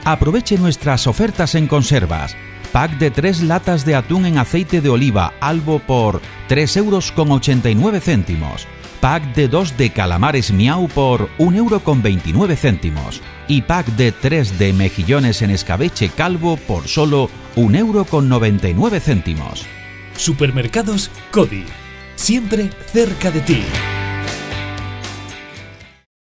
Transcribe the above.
Aproveche nuestras ofertas en conservas. Pack de 3 latas de atún en aceite de oliva Albo por 3,89 €. Pack de 2 de calamares Miau por 1,29 €. Y pack de 3 de mejillones en escabeche calvo por solo 1,99 €. Supermercados Cody. Siempre cerca de ti.